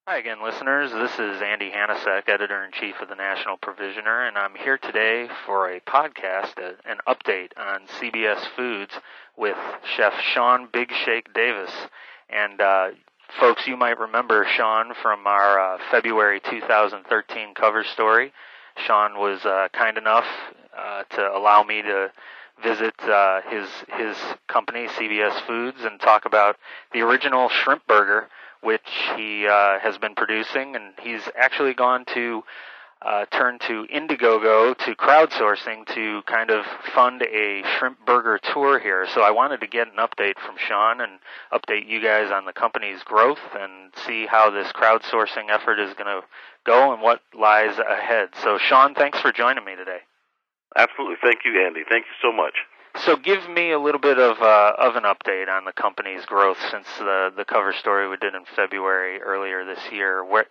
Hi again, listeners. This is Andy Hanasek, Editor-in-Chief of the National Provisioner, and I'm here today for a podcast, an update on CBS Foods with Chef Sean Big Shake Davis. And folks, you might remember Sean from our February 2013 cover story. Sean was kind enough to allow me to visit his company, CBS Foods, and talk about the original shrimp burger, which he has been producing, and he's actually gone to turn to Indiegogo, to crowdsourcing, to kind of fund a shrimp burger tour here. So I wanted to get an update from Sean and update you guys on the company's growth and see how this crowdsourcing effort is going to go and what lies ahead. So Sean, thanks for joining me today. Absolutely. Thank you, Andy. Thank you so much. So give me a little bit of an update on the company's growth since the cover story we did in February earlier this year. Where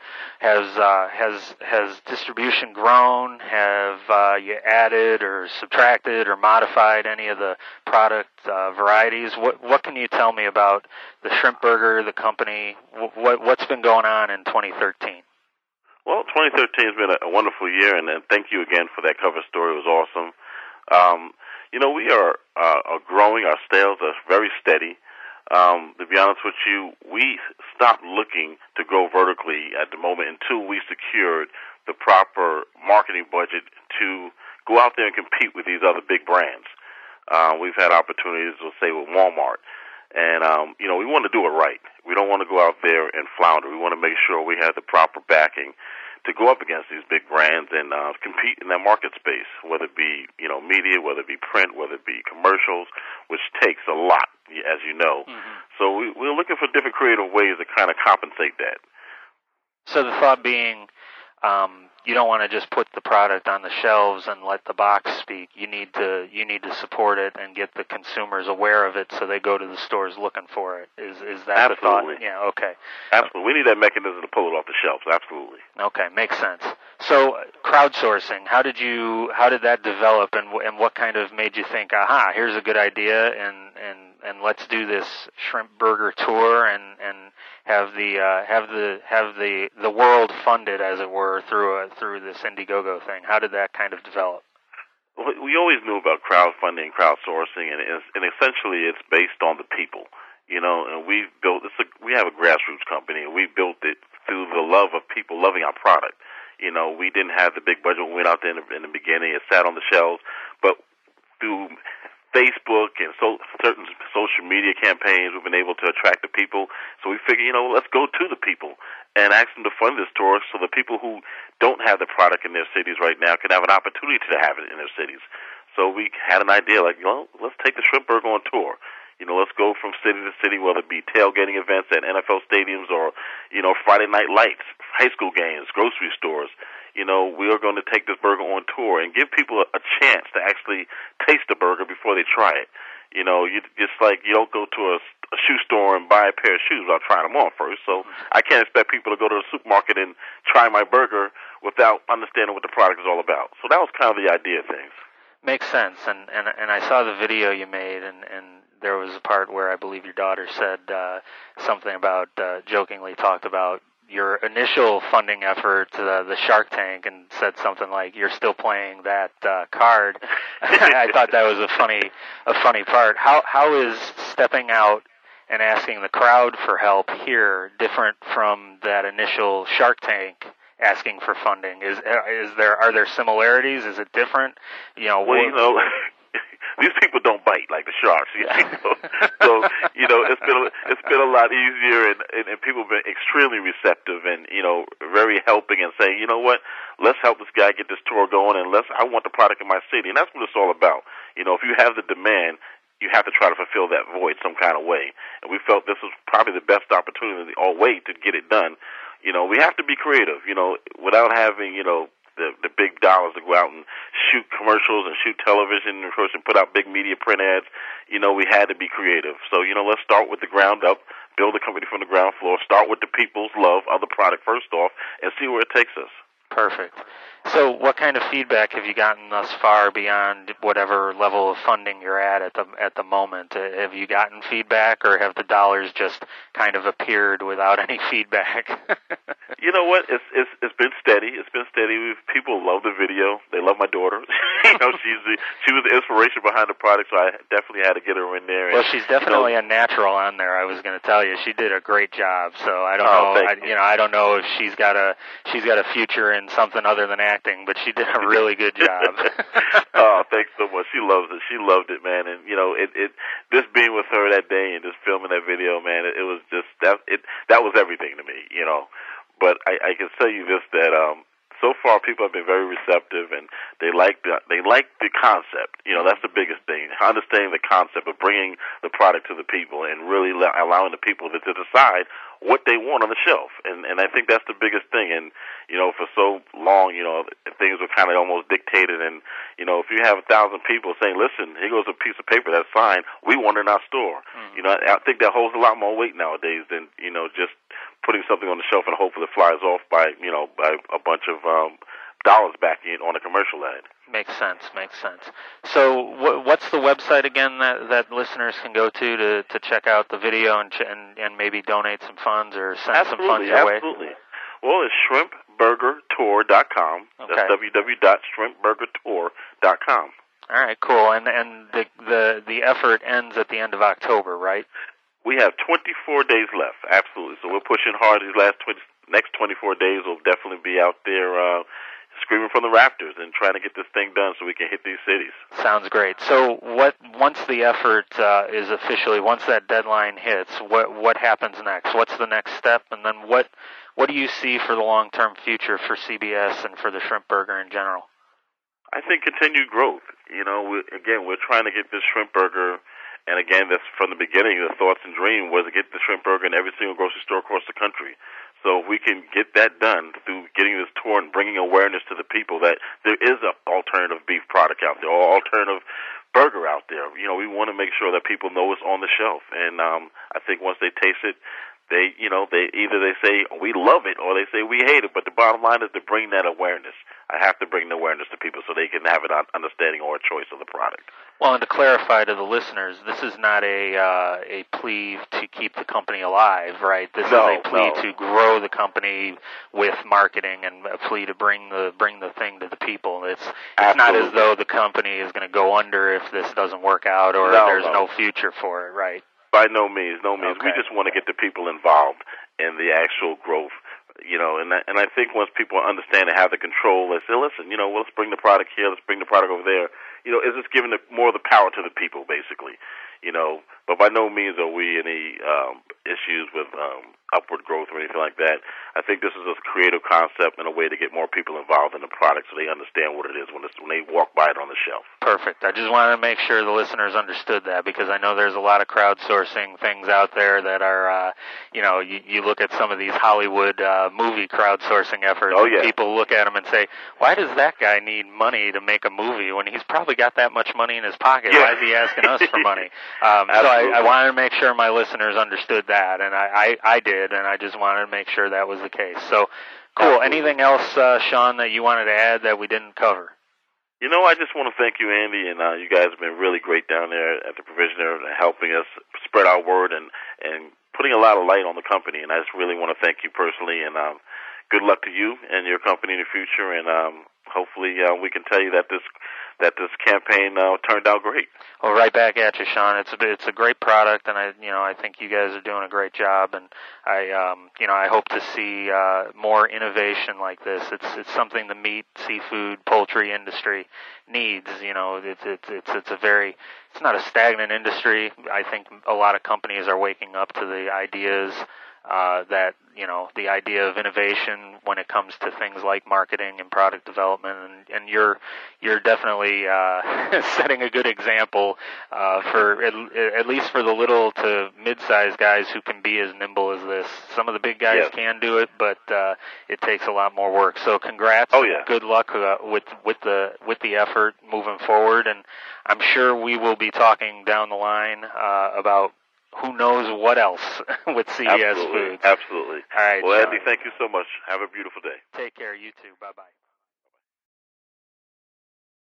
has distribution grown? Have you added or subtracted or modified any of the product varieties? What can you tell me about the shrimp burger, the company? What's been going on in 2013? Well, 2013 has been a wonderful year, and thank you again for that cover story. It was awesome. We are growing. Our sales are very steady. To be honest with you, we stopped looking to grow vertically at the moment until we secured the proper marketing budget to go out there and compete with these other big brands. We've had opportunities, let's say, with Walmart. And, we want to do it right. We don't want to go out there and flounder. We want to make sure we have the proper backing to go up against these big brands and compete in that market space, whether it be, media, whether it be print, whether it be commercials, which takes a lot, as you know. Mm-hmm. So we're looking for different creative ways to kind of compensate that. So the thought being, you don't want to just put the product on the shelves and let the box speak. You need to support it and get the consumers aware of it so they go to the stores looking for it. Is that Absolutely. The thought? Yeah, okay. Absolutely. We need that mechanism to pull it off the shelves. Absolutely. Okay, makes sense. So crowdsourcing, how did that develop, and what kind of made you think, aha, here's a good idea, and let's do this shrimp burger tour and have the world funded, as it were, through this Indiegogo thing? Have that kind of develop? Well, we always knew about crowdfunding and crowdsourcing, and essentially it's based on the people, and we have a grassroots company, and we built it through the love of people loving our product. We didn't have the big budget when we went out there in the beginning. It sat on the shelves, but through Facebook and certain social media campaigns, we've been able to attract the people. So we figured, let's go to the people and ask them to fund this tour so the people who don't have the product in their cities right now can have an opportunity to have it in their cities. So we had an idea let's take the shrimp burger on tour. Let's go from city to city, whether it be tailgating events at NFL stadiums or, Friday night lights, high school games, grocery stores. We are going to take this burger on tour and give people a chance to actually taste the burger before they try it. You don't go to a shoe store and buy a pair of shoes without trying them on first. So I can't expect people to go to the supermarket and try my burger without understanding what the product is all about. So that was kind of the idea of things. Makes sense. And I saw the video you made, and there was a part where I believe your daughter said something about, jokingly talked about your initial funding effort, the Shark Tank, and said something like, "You're still playing that card." I thought that was a funny part. How is stepping out and asking the crowd for help here different from that initial Shark Tank asking for funding? Are there similarities? Is it different? These people don't bite like the sharks, So it's been a lot easier, and people have been extremely receptive and very helping and saying, let's help this guy get this tour going, and I want the product in my city, and that's what it's all about. If you have the demand, you have to try to fulfill that void some kind of way, and we felt this was probably the best opportunity or way to get it done. We have to be creative, without having the big dollars to go out and shoot commercials and shoot television and put out big media print ads. We had to be creative. So, let's start with the ground up, build a company from the ground floor, start with the people's love of the product first off, and see where it takes us. Perfect. So what kind of feedback have you gotten thus far beyond whatever level of funding you're at the moment? Have you gotten feedback, or have the dollars just kind of appeared without any feedback? You know what? It's been steady. It's been steady. People love the video. They love my daughter. She was the inspiration behind the product, so I definitely had to get her in there. Well, she's definitely a natural on there. I was going to tell you, she did a great job. So I don't know. I don't know if she's got a future in something other than acting, but she did a really good job. Oh, thanks so much. She loves it. She loved it, man. And just being with her that day and just filming that video, man, it was just that was everything to me, But I can tell you this, that so far people have been very receptive, and they like the concept. That's the biggest thing. Understanding the concept of bringing the product to the people and really allowing the people to decide what they want on the shelf. And I think that's the biggest thing. And for so long, things were kind of almost dictated. And if you have 1,000 people saying, "Listen, here goes a piece of paper that's signed. We want it in our store." Mm-hmm. I think that holds a lot more weight nowadays than just putting something on the shelf and hopefully it flies off by a bunch of dollars back in on a commercial ad. Makes sense. So what's the website again that listeners can go to check out the video and maybe donate some funds or send some funds your way? Absolutely. Well, it's shrimpburgertour.com. Okay. That's www.shrimpburgertour.com. All right, cool. And the effort ends at the end of October, right? We have 24 days left, absolutely. So we're pushing hard these next 24 days. We'll definitely be out there screaming from the rafters and trying to get this thing done so we can hit these cities. Sounds great. So once the effort is officially, once that deadline hits, what happens next? What's the next step? And then what do you see for the long-term future for CBS and for the shrimp burger in general? I think continued growth. We're trying to get this shrimp burger. And again, that's from the beginning. The thoughts and dream was to get the shrimp burger in every single grocery store across the country. So if we can get that done through getting this tour and bringing awareness to the people that there is an alternative beef product out there or alternative burger out there, we want to make sure that people know it's on the shelf. And I think once they taste it, they either say we love it or they say we hate it. But the bottom line is to bring that awareness. I have to bring the awareness to people so they can have an understanding or a choice of the product. Well, and to clarify to the listeners, this is not a plea to keep the company alive, right? This is a plea to grow the company with marketing and a plea to bring the thing to the people. It's not as though the company is going to go under if this doesn't work out or there's no future for it, right? By no means. Okay. We just want to get the people involved in the actual growth. And I think once people understand and have the control, they say, listen, let's bring the product here, let's bring the product over there. It's just giving more of the power to the people, basically. But by no means are we any issues with upward growth or anything like that. I think this is a creative concept and a way to get more people involved in the product so they understand what it is when they walk by it on the shelf. Perfect. I just wanted to make sure the listeners understood that because I know there's a lot of crowdsourcing things out there that are, you look at some of these Hollywood movie crowdsourcing efforts and people look at them and say, why does that guy need money to make a movie when he's probably got that much money in his pocket? Yeah. Why is he asking us for money? So I wanted to make sure my listeners understood that, and I did, and I just wanted to make sure that was the case. So, cool. Absolutely. Anything else, Sean, that you wanted to add that we didn't cover? I just want to thank you, Andy, and you guys have been really great down there at the Provisioner and helping us spread our word and putting a lot of light on the company, and I just really want to thank you personally, and good luck to you and your company in the future, and hopefully we can tell you that this campaign turned out great. Well, right back at you, Sean. It's a great product, and I think you guys are doing a great job, and I hope to see more innovation like this. It's something the meat, seafood, poultry industry needs. It's not a stagnant industry. I think a lot of companies are waking up to the ideas that the idea of innovation when it comes to things like marketing and product development, and you're definitely setting a good example for at least for the little to mid-sized guys who can be as nimble as this. Some of the big guys can do it, but it takes a lot more work. So congrats. Good luck with the effort moving forward, and I'm sure we will be talking down the line about who knows what else with CBS Foods. Absolutely. All right, well, Sean. Andy, thank you so much. Have a beautiful day. Take care. You too. Bye-bye.